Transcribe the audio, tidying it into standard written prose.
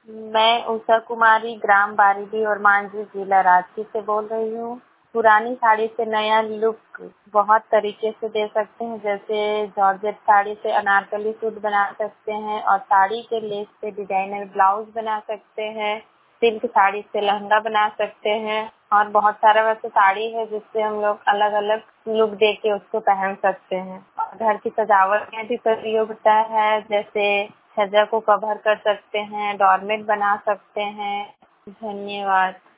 मैं उषा कुमारी ग्राम बारीडी और मांझी जिला रांची से बोल रही हूँ। पुरानी साड़ी से नया लुक बहुत तरीके से दे सकते हैं, जैसे जॉर्जेट साड़ी से अनारकली सूट बना सकते हैं और साड़ी के लेस पे डिजाइनर ब्लाउज बना सकते हैं। सिल्क साड़ी से लहंगा बना सकते हैं और बहुत सारा वैसे साड़ी है जिससे हम लोग अलग अलग लुक दे के उसको पहन सकते हैं। और घर की सजावट में भी प्रयोग होता है, जैसे छज्जा को कवर कर सकते हैं, डोरमेट बना सकते हैं। धन्यवाद।